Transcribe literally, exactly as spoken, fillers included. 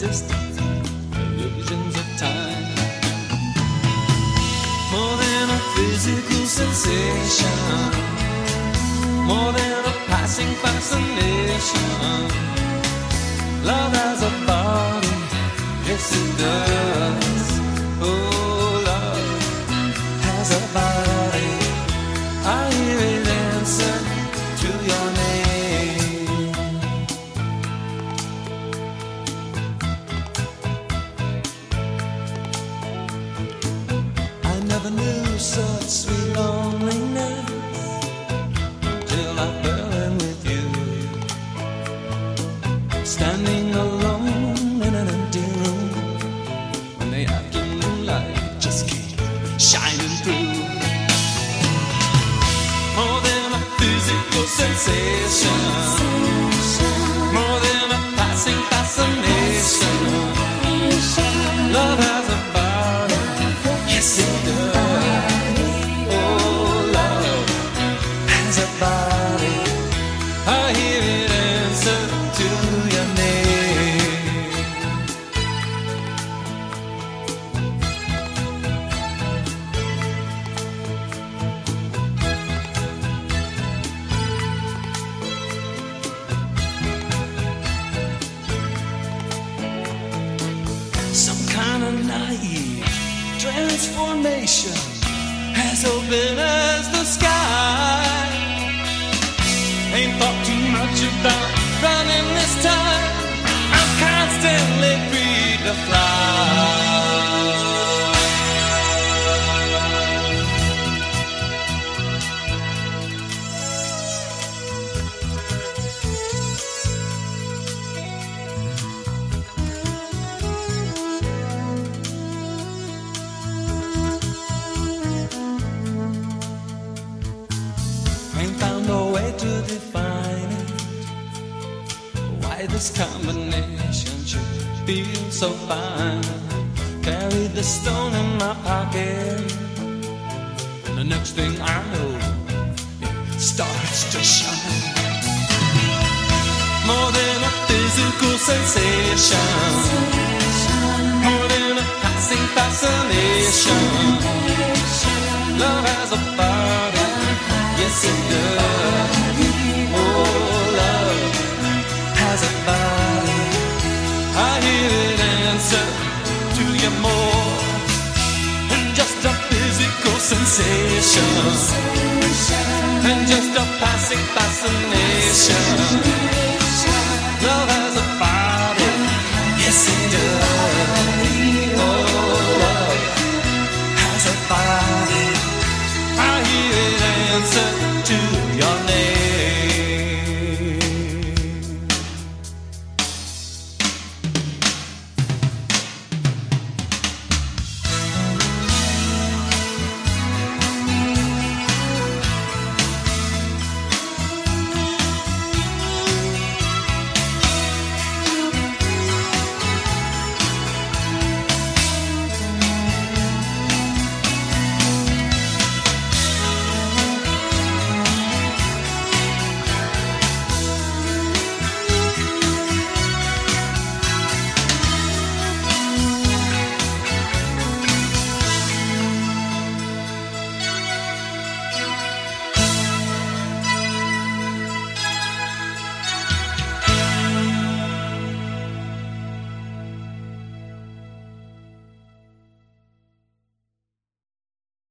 distance, illusions of time. More than a physical sensation, more than a passing fascination. Love has a body, yes it does. Oh, love has a body. I hear it answer to your name. I never knew such sweet loneliness till I fell in with you. Standing alone in an empty room when the afternoon light just came shining through. More than a physical sensation, more than a passing fascination. Love has a body, yes it does. Oh, love has a body. I hear it answer to your name. Some kind of naive transformation as open as the sky. Ain't thought too much about running this time. I'm constantly free to fly. Ain't found no way to define it, why this combination should feel so fine. Carry the stone in my pocket, and the next thing I know, it starts to shine. More than a physical sensation, more than a passing fascination. Love has a body, yes it does. Oh, love has a body. I hear it answer to you more than just a physical sensation, and just a passing fascination.